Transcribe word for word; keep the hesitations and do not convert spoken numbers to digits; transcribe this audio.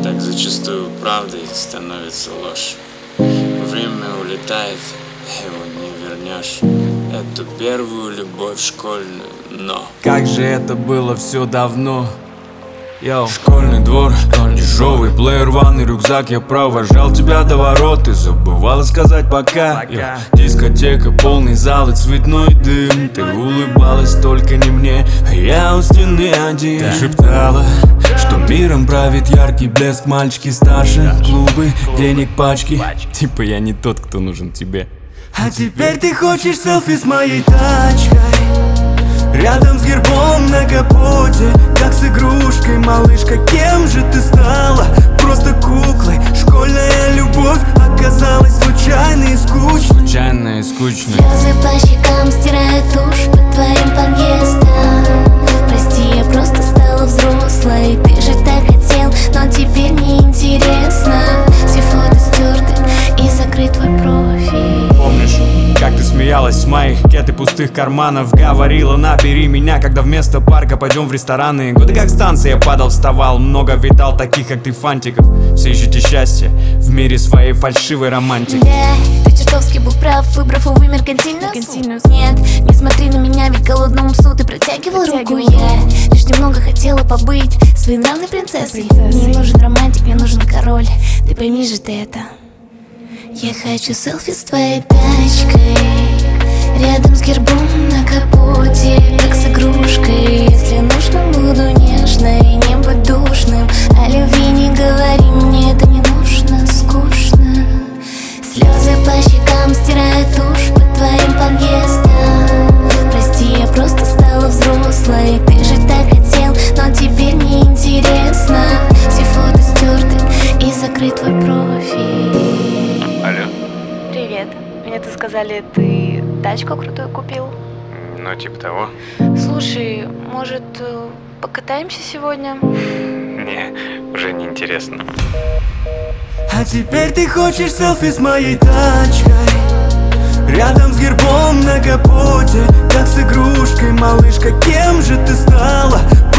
Так зачастую правдой становится ложь. Время улетает, его не вернешь. Эту первую любовь школьную, но как же это было все давно. Йоу. Школьный двор, дешевый плеер, ванный рюкзак. Я провожал тебя до ворот и забывала сказать пока, пока. Дискотека, полный зал и цветной дым. Ты улыбалась только не мне, а я у стены один. Ты шептала, что миром правит яркий блеск. Мальчики старше, клубы, денег пачки. Типа я не тот, кто нужен тебе. А теперь ты хочешь селфи с моей тачкой, рядом с гербом на капоте, как с игрушкой, малышка, кем же ты стала? Просто куклой. Школьная любовь оказалась случайной и скучной. Случайная и скучной. Слезы по щекам стирают тушь под твоим подъездом. Прости, я просто стала взрослой. Ты же так хотел, но теперь неинтересно. Все фото стерты и закрыт твой профиль. Помнишь, как ты смеялась с моих кет и пустых карманов? Говорила, набери меня, когда вместо парка пойдем в рестораны. Годы как станция, падал, вставал. Много видал таких, как ты, фантиков. Все ищете счастье в мире своей фальшивой романтики. Да, ты чертовски был прав, выбрав, увы, меркантильность. Нет, не смотри на меня, ведь голодному псу ты протягивал руку. Я лишь немного хотела побыть своенравной принцессой. Мне не нужен романтик, мне нужен король. Ты пойми же ты это. Я хочу селфи с твоей тачкой, рядом с гербом на капоте, как с игрушкой. Если нужно, буду нежной, не будь душным. О любви не говори, мне это не нужно, скучно. Слезы по щекам стирают тушь под твоим подъездом. Прости, я просто стала взрослой. Ты же так хотел, но теперь неинтересно. Все фото стерты и закрыт твой профиль. Алло. Привет. Мне тут сказали, ты тачку крутую купил? Ну, типа того. Слушай, может, покатаемся сегодня? Не, уже не интересно. А теперь ты хочешь селфи с моей тачкой, рядом с гербом на капоте, как с игрушкой, малышка, кем же ты стала?